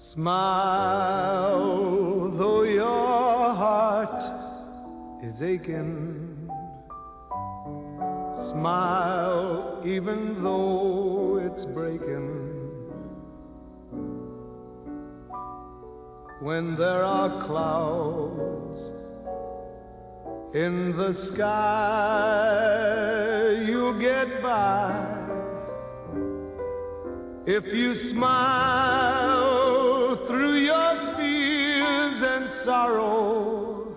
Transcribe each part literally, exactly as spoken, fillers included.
Smile, though your heart is aching. Smile, even though it's breaking. When there are clouds in the sky, you'll get by if you smile through your fears and sorrow.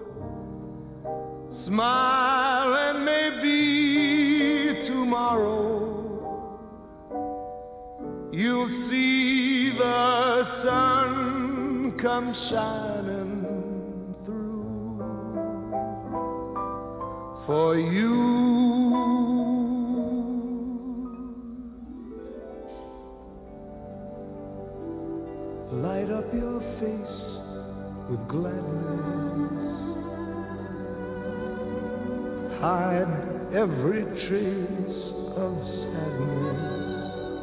Smile and maybe tomorrow you'll see the sun come shining through for you. Light up your face with gladness. Hide every trace of sadness.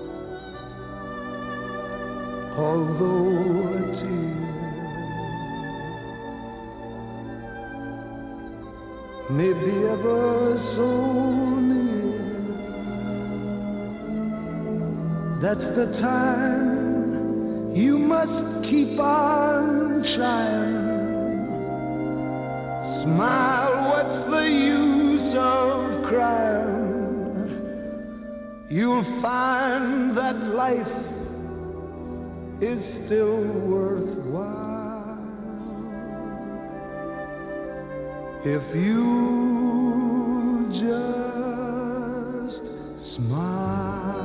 Although a tear may be ever so near, that's the time you must keep on trying. Smile, what's the use of crying? You'll find that life is still worthwhile if you just smile.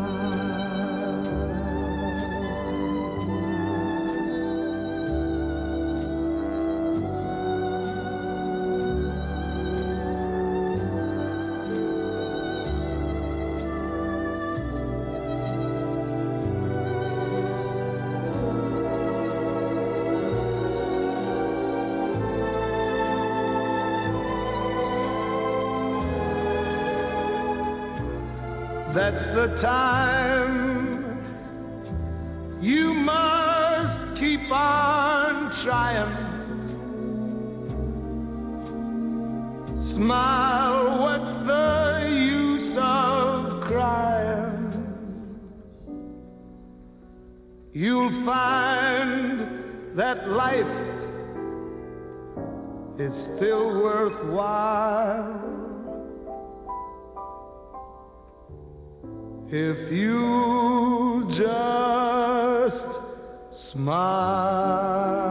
That's the time you must keep on trying. Smile, what's the use of crying? You'll find that life is still worthwhile if you just smile.